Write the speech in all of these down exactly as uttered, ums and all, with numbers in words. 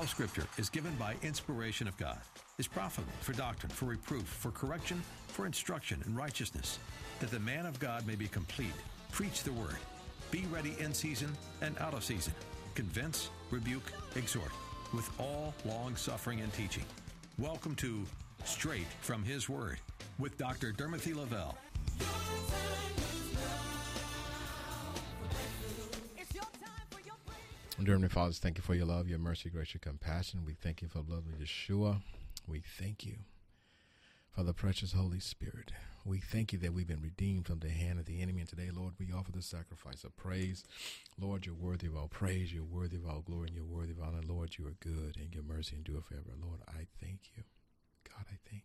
All Scripture is given by inspiration of God, is profitable for doctrine, for reproof, for correction, for instruction in righteousness, that the man of God may be complete. Preach the word. Be ready in season and out of season. Convince, rebuke, exhort, with all long-suffering and teaching. Welcome to Straight from His Word with Doctor Dermothy Lavelle. Dear Heavenly Father, thank you for your love, your mercy, grace, your compassion. We thank you for the blood of Yeshua. We thank you for the precious Holy Spirit. We thank you that we've been redeemed from the hand of the enemy. And today, Lord, we offer the sacrifice of praise. Lord, you're worthy of all praise. You're worthy of all glory, and you're worthy of honor. Lord, you are good, and your mercy endure forever. Lord, I thank you. God, I thank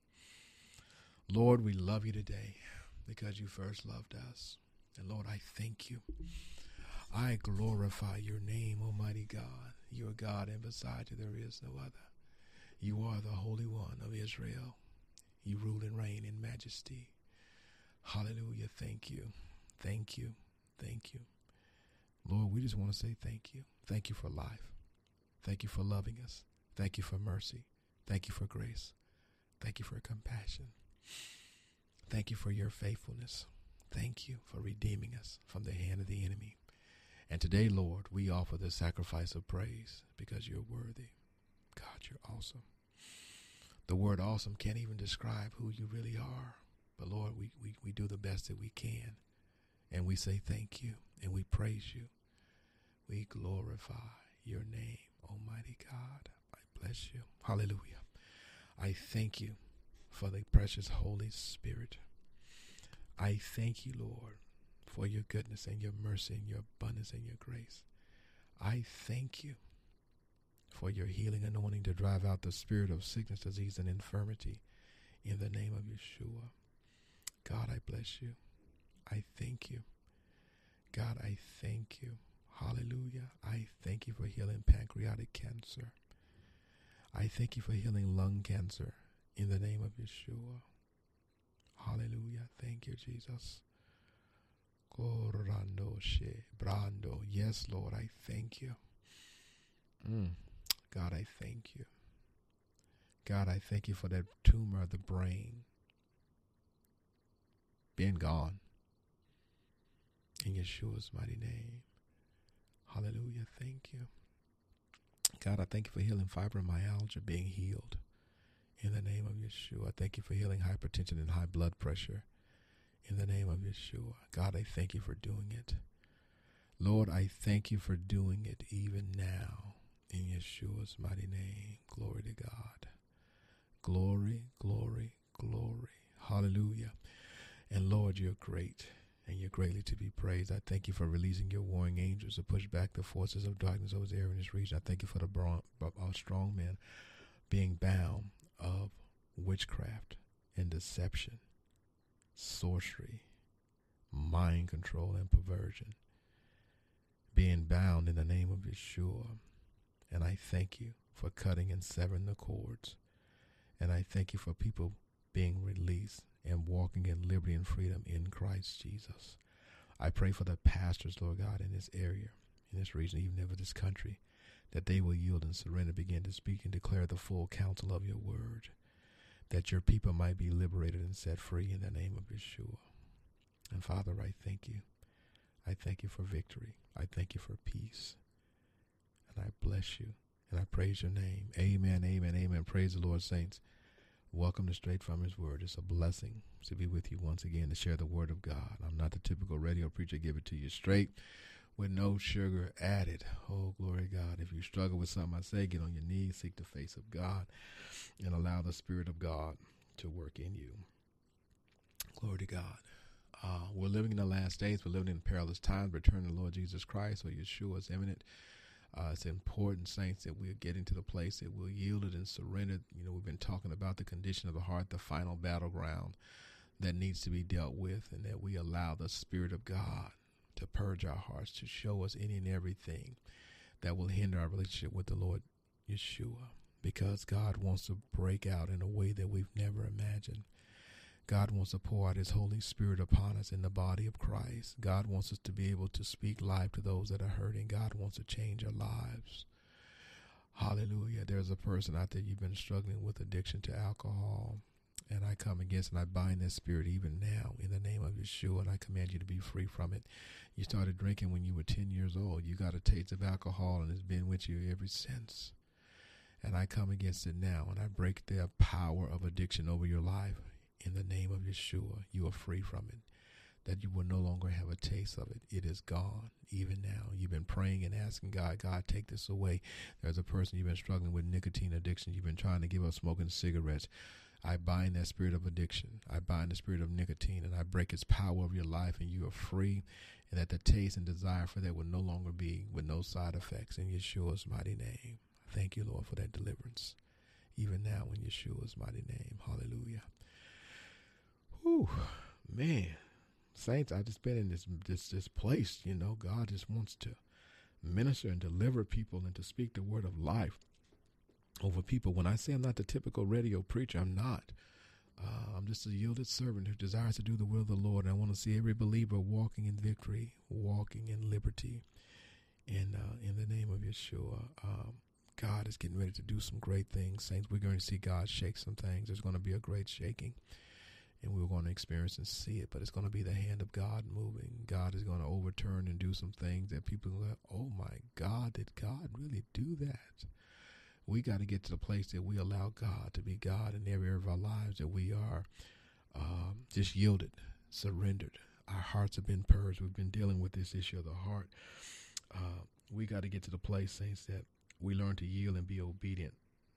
you. Lord, we love you today because you first loved us. And Lord, I thank you. I glorify your name, Almighty God. You are God, and beside you there is no other. You are the Holy One of Israel. You rule and reign in majesty. Hallelujah. Thank you. Thank you. Thank you. Lord, we just want to say thank you. Thank you for life. Thank you for loving us. Thank you for mercy. Thank you for grace. Thank you for compassion. Thank you for your faithfulness. Thank you for redeeming us from the hand of the enemy. And today, Lord, we offer the sacrifice of praise because you're worthy. God, you're awesome. The word awesome can't even describe who you really are. But Lord, we, we, we do the best that we can. And we say thank you and we praise you. We glorify your name, Almighty God. I bless you. Hallelujah. I thank you for the precious Holy Spirit. I thank you, Lord, for your goodness and your mercy and your abundance and your grace. I thank you for your healing anointing to drive out the spirit of sickness, disease, and infirmity in the name of Yeshua. God, I bless you. I thank you. God, I thank you. Hallelujah. I thank you for healing pancreatic cancer. I thank you for healing lung cancer in the name of Yeshua. Hallelujah. Thank you, Jesus. Brando. Yes, Lord, I thank you. Mm. God, I thank you. God, I thank you for that tumor of the brain being gone. In Yeshua's mighty name. Hallelujah. Thank you. God, I thank you for healing fibromyalgia being healed. In the name of Yeshua. I thank you for healing hypertension and high blood pressure. In the name of Yeshua. God, I thank you for doing it. Lord, I thank you for doing it even now. In Yeshua's mighty name. Glory to God. Glory, glory, glory. Hallelujah. And Lord, you're great. And you're greatly to be praised. I thank you for releasing your warring angels to push back the forces of darkness over there in this region. I thank you for the brown, our strong men being bound of witchcraft and deception, sorcery, mind control, and perversion, being bound in the name of Yeshua. And I thank you for cutting and severing the cords. And I thank you for people being released and walking in liberty and freedom in Christ Jesus. I pray for the pastors, Lord God, in this area, in this region, even over this country, that they will yield and surrender, begin to speak and declare the full counsel of your word, that your people might be liberated and set free in the name of Yeshua. And Father, I thank you. I thank you for victory. I thank you for peace. And I bless you. And I praise your name. Amen, amen, amen. Praise the Lord, saints. Welcome to Straight from His Word. It's a blessing to be with you once again to share the Word of God. I'm not the typical radio preacher. Give it to you straight with no sugar added. Oh, glory to God. If you struggle with something I say, get on your knees, seek the face of God, and allow the Spirit of God to work in you. Glory to God. Uh, we're living in the last days. We're living in perilous times. Return of the Lord Jesus Christ, or Yeshua, is imminent. Uh, it's important, saints, that we're getting to the place that we'll yield it and surrender. You know, we've been talking about the condition of the heart, the final battleground that needs to be dealt with, and that we allow the Spirit of God to purge our hearts, to show us any and everything that will hinder our relationship with the Lord Yeshua, because God wants to break out in a way that we've never imagined. God wants to pour out His Holy Spirit upon us in the body of Christ. God wants us to be able to speak life to those that are hurting. God wants to change our lives. Hallelujah. There's a person out there, you've been struggling with addiction to alcohol, and I come against and I bind that spirit even now in the name of Yeshua, and I command you to be free from it. You started drinking when you were ten years old. You got a taste of alcohol, and it's been with you ever since. And I come against it now, and I break the power of addiction over your life in the name of Yeshua. You are free from it, that you will no longer have a taste of it. It is gone even now. You've been praying and asking God, God, take this away. There's a person, you've been struggling with nicotine addiction. You've been trying to give up smoking cigarettes. I bind that spirit of addiction. I bind the spirit of nicotine, and I break its power over your life, and you are free, and that the taste and desire for that will no longer be with no side effects in Yeshua's mighty name. Thank you, Lord, for that deliverance, even now in Yeshua's mighty name. Hallelujah. Whew, man. Saints, I've just been in this, this, this place, you know, God just wants to minister and deliver people and to speak the word of life over people. When I say I'm not the typical radio preacher, I'm not. Uh, I'm just a yielded servant who desires to do the will of the Lord. And I want to see every believer walking in victory, walking in liberty. And uh, in the name of Yeshua, um, God is getting ready to do some great things. Saints, we're going to see God shake some things. There's going to be a great shaking. And we're going to experience and see it, but it's going to be the hand of God moving. God is going to overturn and do some things that people go, oh my God, did God really do that? We got to get to the place that we allow God to be God in every area of our lives, that we are um, just yielded, surrendered. Our hearts have been purged. We've been dealing with this issue of the heart. Uh, we got to get to the place, saints, that we learn to yield and be obedient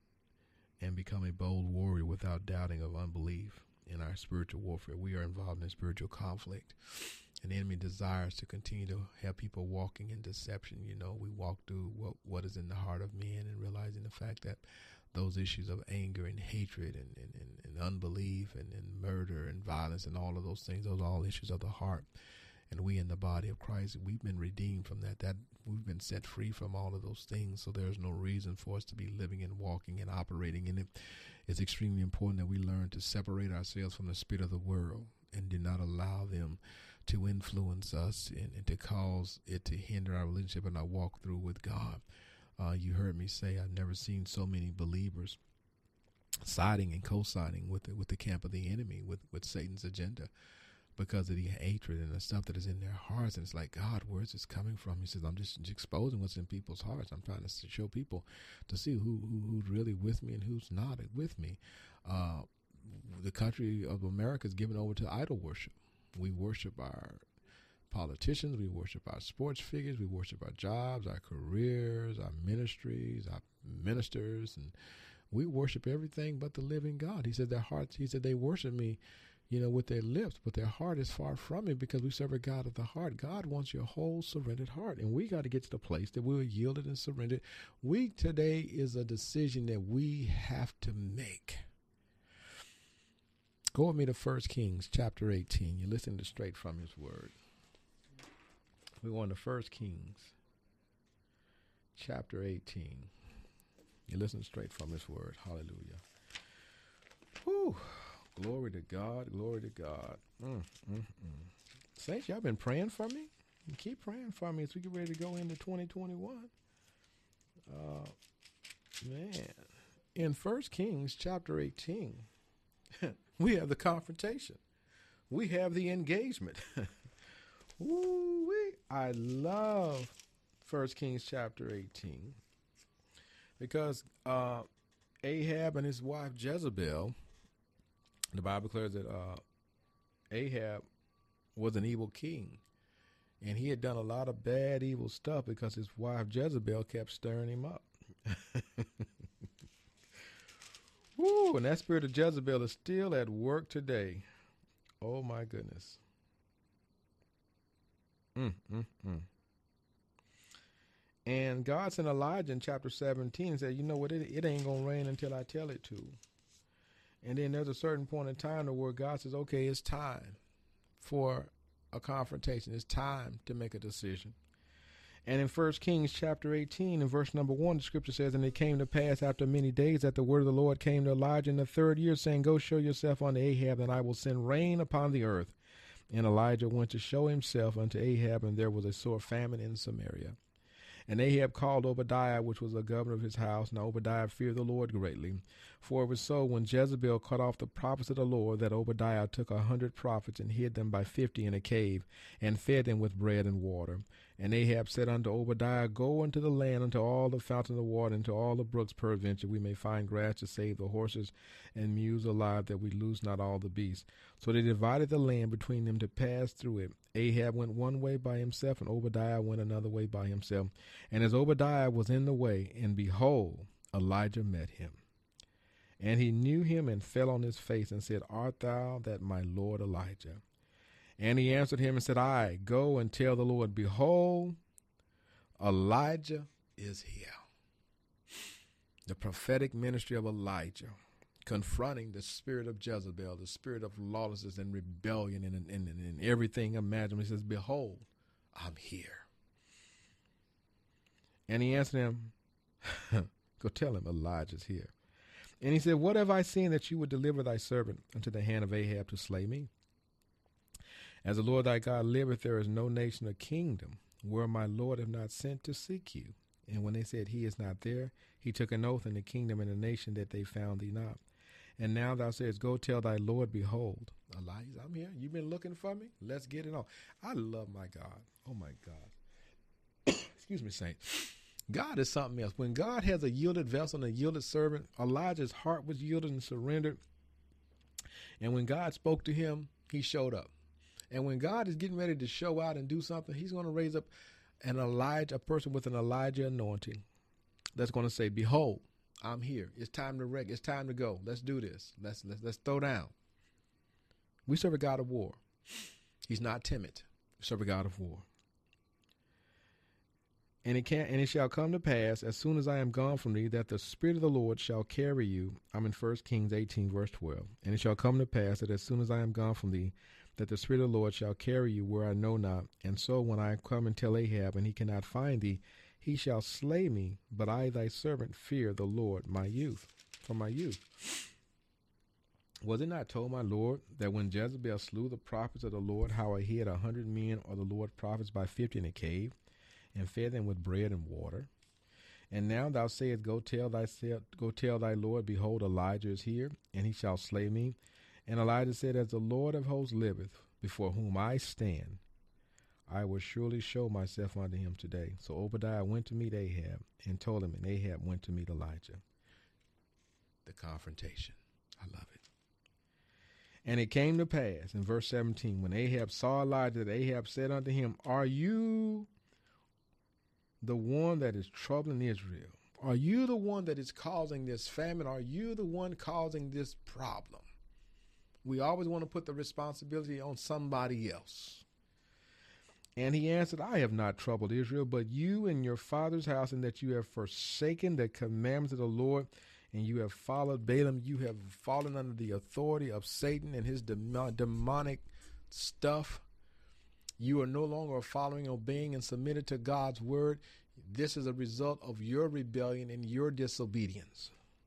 and become a bold warrior without doubting of unbelief. In our spiritual warfare, we are involved in spiritual conflict, and the enemy desires to continue to have people walking in deception. You know, we walk through what, what is in the heart of men, and realizing the fact that those issues of anger and hatred and, and, and, and unbelief and, and murder and violence and all of those things, those are all issues of the heart. And we in the body of Christ, we've been redeemed from that. That we've been set free from all of those things. So there's no reason for us to be living and walking and operating in it. It's extremely important that we learn to separate ourselves from the spirit of the world and do not allow them to influence us and, and to cause it to hinder our relationship and our walk through with God. Uh, you heard me say I've never seen so many believers siding and co-signing with the, with the camp of the enemy, with, with Satan's agenda, because of the hatred and the stuff that is in their hearts. And it's like, God, where is this coming from? He says, I'm just exposing what's in people's hearts. I'm trying to show people to see who, who who's really with me and who's not with me. Uh, the country of America is given over to idol worship. We worship our politicians. We worship our sports figures. We worship our jobs, our careers, our ministries, our ministers. And we worship everything but the living God. He said their hearts, he said they worship me, you know, with their lips, but their heart is far from it, because we serve a God of the heart. God wants your whole surrendered heart, and we got to get to the place that we are yielded and surrendered. We today is a decision that we have to make. Go with me to First Kings chapter eighteen. You're listening to Straight from His Word. We're going to First Kings chapter eighteen. You're listening straight from His Word. Hallelujah. Whew. Glory to God. Glory to God. Mm, mm, mm. Saints, y'all been praying for me? Keep praying for me as we get ready to go into twenty twenty-one. Uh, man. In First Kings chapter eighteen, we have the confrontation. We have the engagement. Ooh-wee. I love First Kings chapter eighteen because uh, Ahab and his wife Jezebel, the Bible declares that uh, Ahab was an evil king, and he had done a lot of bad, evil stuff because his wife Jezebel kept stirring him up. Woo! And that spirit of Jezebel is still at work today. Oh my goodness. Mm, mm, mm. And God sent Elijah in chapter seventeen and said, you know what, it, it ain't going to rain until I tell it to. And then there's a certain point in time where God says, okay, it's time for a confrontation. It's time to make a decision. And in First Kings chapter eighteen, in verse number one, the scripture says, and it came to pass after many days that the word of the Lord came to Elijah in the third year, saying, go show yourself unto Ahab, and I will send rain upon the earth. And Elijah went to show himself unto Ahab, and there was a sore famine in Samaria. And Ahab called Obadiah, which was a governor of his house. Now Obadiah feared the Lord greatly. For it was so, when Jezebel cut off the prophets of the Lord, that Obadiah took a hundred prophets and hid them by fifty in a cave, and fed them with bread and water. And Ahab said unto Obadiah, Go into the land, unto all the fountains of water, and to all the brooks, peradventure we may find grass to save the horses and mules alive, that we lose not all the beasts. So they divided the land between them to pass through it. Ahab went one way by himself, and Obadiah went another way by himself. And as Obadiah was in the way, and behold, Elijah met him. And he knew him and fell on his face and said, Art thou that my Lord Elijah? And he answered him and said, Aye, go and tell the Lord, behold, Elijah is here. The prophetic ministry of Elijah, confronting the spirit of Jezebel, the spirit of lawlessness and rebellion and, and, and, and everything imaginable. He says, behold, I'm here. And he answered him, go tell him Elijah's here. And he said, What have I seen that you would deliver thy servant into the hand of Ahab to slay me? As the Lord thy God liveth, there is no nation or kingdom where my Lord have not sent to seek you. And when they said, He is not there, he took an oath in the kingdom and the nation that they found thee not. And now thou sayest, Go tell thy Lord, behold, Elijah, I'm here. You've been looking for me? Let's get it on. I love my God. Oh, my God. Excuse me, saints. God is something else. When God has a yielded vessel and a yielded servant, Elijah's heart was yielded and surrendered. And when God spoke to him, he showed up. And when God is getting ready to show out and do something, he's going to raise up an Elijah, a person with an Elijah anointing that's going to say, behold, I'm here. It's time to wreck. It's time to go. Let's do this. Let's, let's, let's throw down. We serve a God of war. He's not timid. We serve a God of war. And it can and it shall come to pass, as soon as I am gone from thee, that the Spirit of the Lord shall carry you. I'm in First Kings eighteen, verse twelve. And it shall come to pass that as soon as I am gone from thee, that the Spirit of the Lord shall carry you where I know not. And so when I come and tell Ahab, and he cannot find thee, he shall slay me. But I, thy servant, fear the Lord, my youth, from my youth. Was it not told, my Lord, that when Jezebel slew the prophets of the Lord, how I hid a hundred men or the Lord prophets by fifty in a cave, and fed them with bread and water? And now thou sayest, Go tell thy go tell thy Lord, behold, Elijah is here, and he shall slay me. And Elijah said, As the Lord of hosts liveth, before whom I stand, I will surely show myself unto him today. So Obadiah went to meet Ahab and told him, and Ahab went to meet Elijah. The confrontation. I love it. And it came to pass in verse seventeen, when Ahab saw Elijah, that Ahab said unto him, Are you the one that is troubling Israel? Are you the one that is causing this famine? Are you the one causing this problem? We always want to put the responsibility on somebody else. And he answered, I have not troubled Israel, but you and your father's house, and that you have forsaken the commandments of the Lord, and you have followed Balaam. You have fallen under the authority of Satan and his demonic stuff. You are no longer following, obeying, and submitted to God's word. This is a result of your rebellion and your disobedience.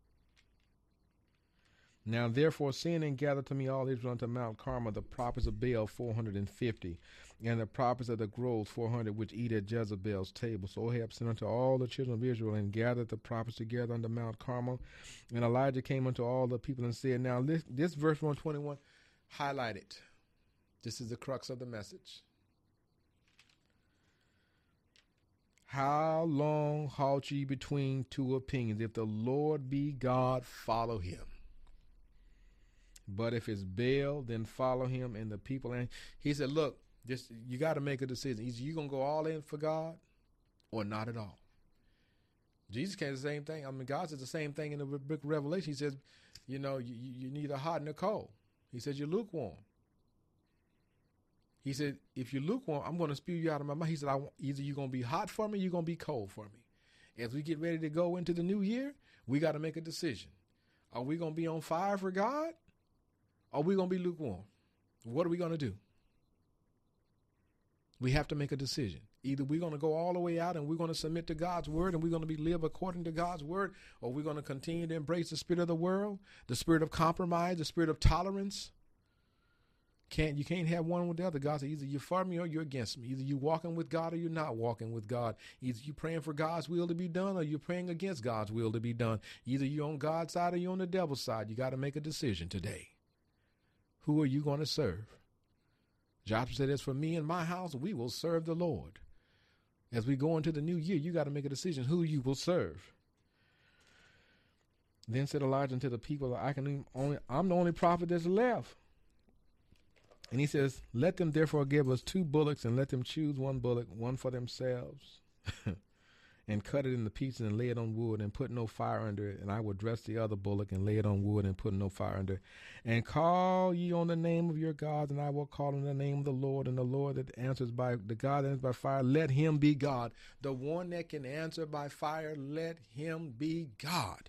Now therefore send and gather to me all Israel unto Mount Carmel, the prophets of Baal four hundred and fifty, and the prophets of the groves four hundred, which eat at Jezebel's table. So Ahab sent unto all the children of Israel, and gathered the prophets together unto Mount Carmel. And Elijah came unto all the people and said, Now this, this verse one twenty-one, highlight it. This is the crux of the message. How long halt ye between two opinions? If the Lord be God, follow him. But if it's Baal, then follow him. And the people, and he said, look, this, you got to make a decision. Either you going to go all in for God or not at all. Jesus came the same thing. I mean, God says the same thing in the book of Revelation. He says, you know, you, you neither hot nor cold. He says, you're lukewarm. He said, if you're lukewarm, I'm going to spew you out of my mouth. He said, I, either you're going to be hot for me, or you're going to be cold for me. As we get ready to go into the new year, we got to make a decision. Are we going to be on fire for God? Or are we going to be lukewarm? What are we going to do? We have to make a decision. Either we're going to go all the way out and we're going to submit to God's word and we're going to be live according to God's word, or we're going to continue to embrace the spirit of the world, the spirit of compromise, the spirit of tolerance, Can't you can't have one with the other. God said either you're for me or you're against me. Either you're walking with God or you're not walking with God. Either you're praying for God's will to be done or you're praying against God's will to be done. Either you're on God's side or you're on the devil's side. You got to make a decision today. Who are you going to serve? Joshua said, as for me and my house, we will serve the Lord. As we go into the new year, you got to make a decision who you will serve. Then said Elijah unto the people, I can only, I'm the only prophet that's left. And he says, let them therefore give us two bullocks, and let them choose one bullock, one for themselves, and cut it into pieces and lay it on wood and put no fire under it. And I will dress the other bullock and lay it on wood and put no fire under it. And call ye on the name of your gods, and I will call on the name of the Lord. And the Lord that answers by, the God that answers by fire, let him be God. The one that can answer by fire, let him be God.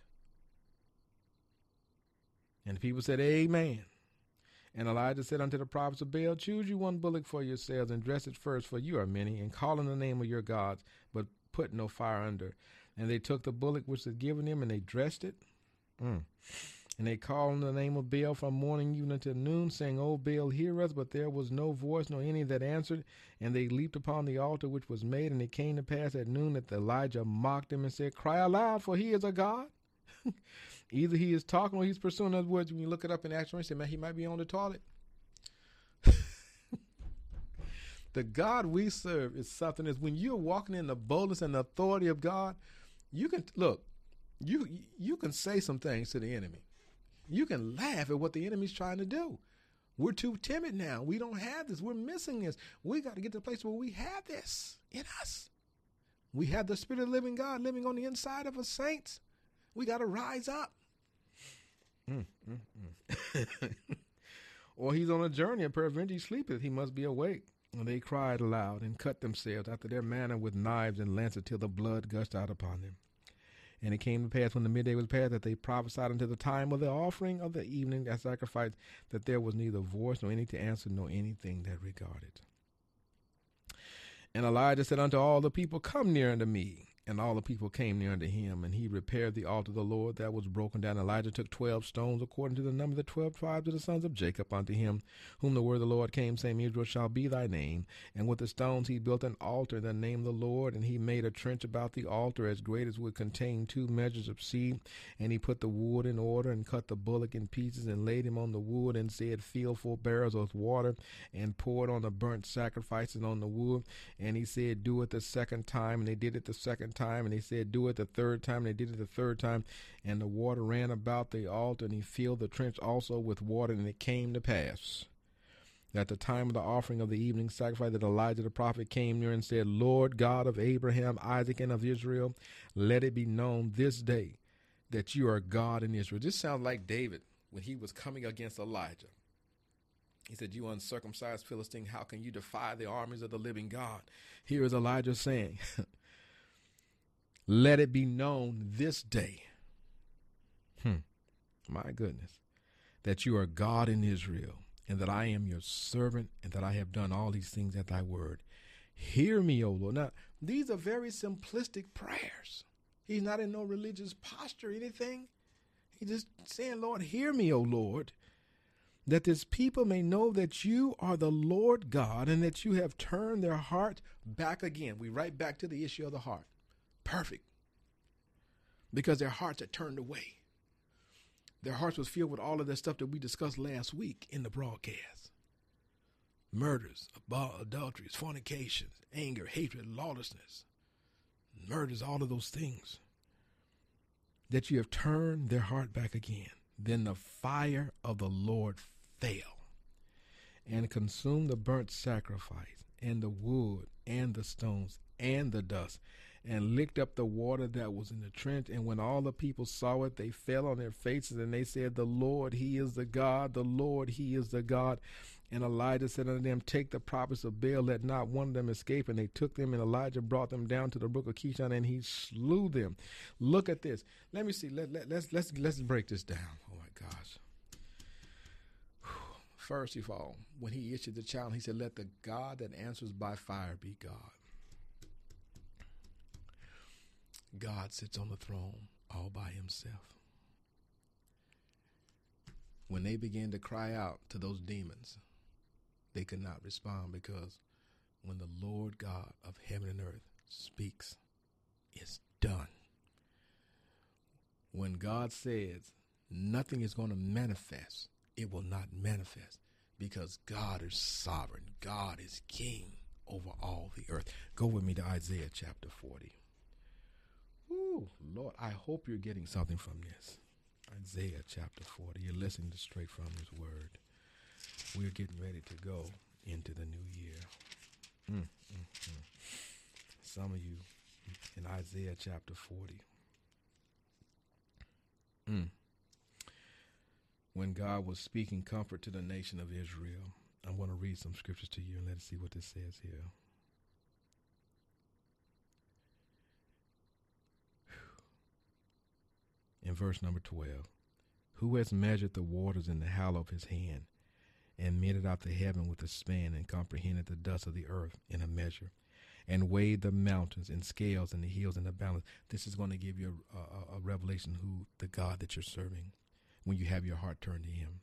And the people said, amen. And Elijah said unto the prophets of Baal, choose you one bullock for yourselves, and dress it first, for you are many, and call on the name of your gods, but put no fire under. And they took the bullock which was given them, and they dressed it. Mm. And they called on the name of Baal from morning even until noon, saying, O Baal, hear us. But there was no voice, nor any that answered. And they leaped upon the altar which was made. And it came to pass at noon that Elijah mocked them and said, cry aloud, for he is a God. Either he is talking or he's pursuing. In other words, when you look it up in Action, you say, man, he might be on the toilet. The God we serve is something that's when you're walking in the boldness and the authority of God, you can look, you you can say some things to the enemy. You can laugh at what the enemy's trying to do. We're too timid now. We don't have this. We're missing this. We got to get to a place where we have this in us. We have the Spirit of the living God living on the inside of us, saints. We got to rise up. Mm, mm, mm. Or he's on a journey, and peradventure he sleepeth, he must be awake. And they cried aloud and cut themselves after their manner with knives and lances till the blood gushed out upon them. And it came to pass when the midday was past that they prophesied unto the time of the offering of the evening that sacrifice, that there was neither voice nor any to answer nor anything that regarded. And Elijah said unto all the people, come near unto me. And all the people came near unto him, and he repaired the altar of the Lord that was broken down. Elijah took twelve stones, according to the number of the twelve tribes of the sons of Jacob, unto him, whom the word of the Lord came, saying, Israel shall be thy name. And with the stones he built an altar in the name of the Lord, and he made a trench about the altar as great as would contain two measures of seed. And he put the wood in order, and cut the bullock in pieces, and laid him on the wood, and said, fill four barrels with water, and pour it on the burnt sacrifices on the wood. And he said, do it the second time. And they did it the second time, and they said, do it the third time. And they did it the third time, and the water ran about the altar, and he filled the trench also with water. And it came to pass that at the time of the offering of the evening sacrifice, that Elijah the prophet came near and said, Lord God of Abraham, Isaac, and of Israel, let it be known this day that you are God in Israel. This sounds like David when he was coming against Elijah. He said, you uncircumcised Philistine, how can you defy the armies of the living God? Here is Elijah saying, let it be known this day, hmm, my goodness, that you are God in Israel, and that I am your servant, and that I have done all these things at thy word. Hear me, O Lord. Now, these are very simplistic prayers. He's not in no religious posture or anything. He's just saying, Lord, hear me, O Lord, that this people may know that you are the Lord God, and that you have turned their heart back again. We right back to the issue of the heart. Perfect. Because their hearts had turned away. Their hearts was filled with all of that stuff that we discussed last week in the broadcast. Murders, adulteries, fornications, anger, hatred, lawlessness, murders, all of those things. That you have turned their heart back again. Then the fire of the Lord fell and consumed the burnt sacrifice and the wood and the stones and the dust, and licked up the water that was in the trench. And when all the people saw it, they fell on their faces, and they said, the Lord, he is the God, the Lord, he is the God. And Elijah said unto them, take the prophets of Baal, let not one of them escape. And they took them, and Elijah brought them down to the brook of Kishon, and he slew them. Look at this. Let me see. Let, let, let's, let's, let's break this down. Oh my gosh. First of all, when he issued the challenge, he said, let the God that answers by fire be God. God sits on the throne all by himself. When they began to cry out to those demons, they could not respond, because when the Lord God of heaven and earth speaks, it's done. When God says nothing is going to manifest, it will not manifest, because God is sovereign. God is king over all the earth. Go with me to Isaiah chapter forty. Ooh, Lord, I hope you're getting something from this. Isaiah chapter forty. You're listening to Straight from His Word. We're getting ready to go into the new year. Mm, mm, mm. Some of you in Isaiah chapter forty. Mm. When God was speaking comfort to the nation of Israel, I'm going to read some scriptures to you and let's see what this says here. In verse number twelve, who has measured the waters in the hollow of his hand, and meted out the heaven with a span, and comprehended the dust of the earth in a measure, and weighed the mountains in scales and the hills in a balance? This is going to give you a, a, a revelation who the God that you're serving when you have your heart turned to Him.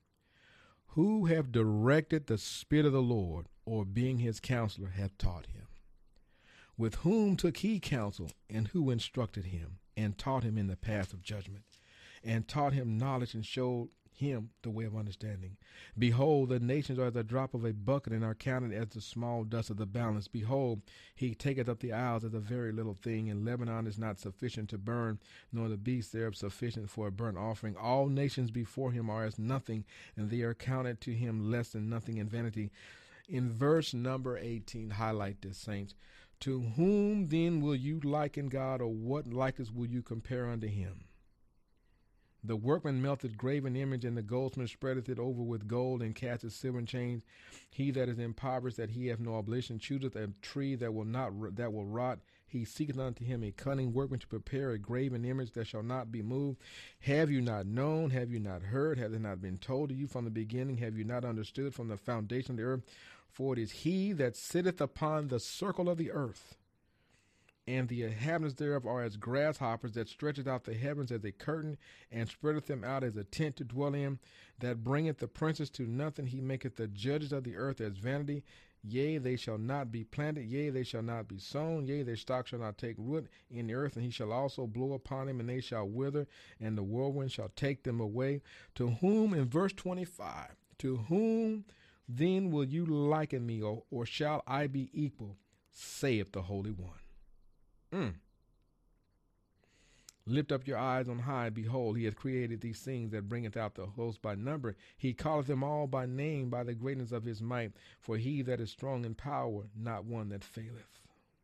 Who have directed the Spirit of the Lord, or being His counselor, have taught him? With whom took he counsel, and who instructed him, and taught him in the path of judgment, and taught him knowledge, and showed him the way of understanding? Behold, the nations are as a drop of a bucket, and are counted as the small dust of the balance. Behold, he taketh up the isles as a very little thing, and Lebanon is not sufficient to burn, nor the beasts thereof sufficient for a burnt offering. All nations before him are as nothing, and they are counted to him less than nothing in vanity. In verse number eighteen, highlight this, saints. To whom then will you liken God, or what likeness will you compare unto him? The workman melteth graven image, and the goldsmith spreadeth it over with gold, and casteth silver in chains. He that is impoverished, that he have no obligation, chooseth a tree that will not that will rot. He seeketh unto him a cunning workman to prepare a graven image that shall not be moved. Have you not known? Have you not heard? Hath it not been told to you from the beginning? Have you not understood from the foundation of the earth? For it is he that sitteth upon the circle of the earth, and the inhabitants thereof are as grasshoppers, that stretcheth out the heavens as a curtain, and spreadeth them out as a tent to dwell in, that bringeth the princes to nothing. He maketh the judges of the earth as vanity. Yea, they shall not be planted, yea, they shall not be sown, yea, their stock shall not take root in the earth, and he shall also blow upon them, and they shall wither, and the whirlwind shall take them away. To whom, in verse twenty-five, to whom then will you liken me, or, or shall I be equal, saith the Holy One? Mm. Lift up your eyes on high. Behold, he hath created these things, that bringeth out the host by number. He calleth them all by name, by the greatness of his might. For he that is strong in power, not one that faileth.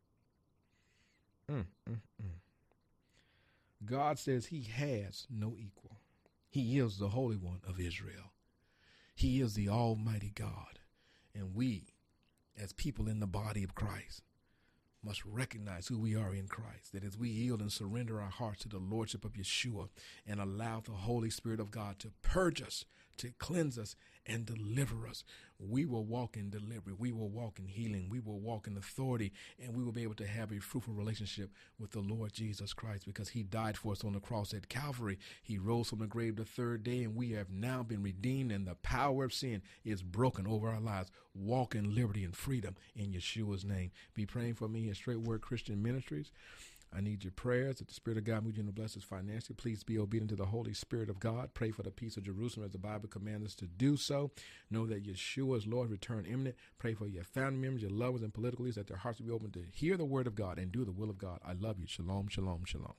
Mm, mm, mm. God says he has no equal. He is the Holy One of Israel. He is the Almighty God. And we, as people in the body of Christ, must recognize who we are in Christ, that as we yield and surrender our hearts to the Lordship of Yeshua and allow the Holy Spirit of God to purge us, to cleanse us, and deliver us, we will walk in delivery, we will walk in healing, we will walk in authority, and we will be able to have a fruitful relationship with the Lord Jesus Christ, because he died for us on the cross at Calvary. He rose from the grave the third day, and we have now been redeemed, and the power of sin is broken over our lives. Walk in liberty and freedom in Yeshua's name. Be praying for me at Straight Word Christian Ministries. I need your prayers that the Spirit of God moves you to bless us financially. Please be obedient to the Holy Spirit of God. Pray for the peace of Jerusalem as the Bible commands us to do so. Know that Yeshua is Lord, return imminent. Pray for your family members, your lovers, and political leaders, that their hearts will be open to hear the word of God and do the will of God. I love you. Shalom, shalom, shalom.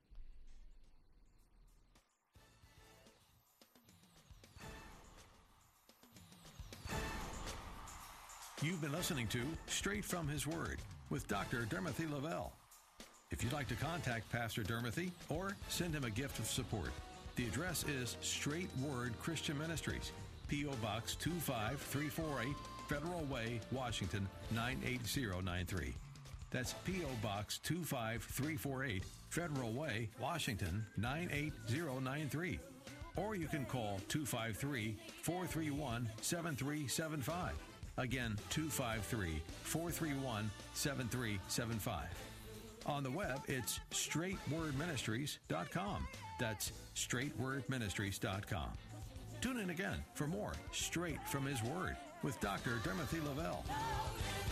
You've been listening to Straight from His Word with Doctor Dermothy Lavelle. If you'd like to contact Pastor Dermothy or send him a gift of support, the address is Straight Word Christian Ministries, P O. Box two five three four eight, Federal Way, Washington nine eight zero nine three. That's P O. Box two five three four eight, Federal Way, Washington nine eight zero nine three. Or you can call two five three, four three one, seven three seven five. Again, two five three, four three one, seven three seven five. On the web, it's straight word ministries dot com. That's straight word ministries dot com. Tune in again for more Straight from His Word with Doctor Timothy Lavelle.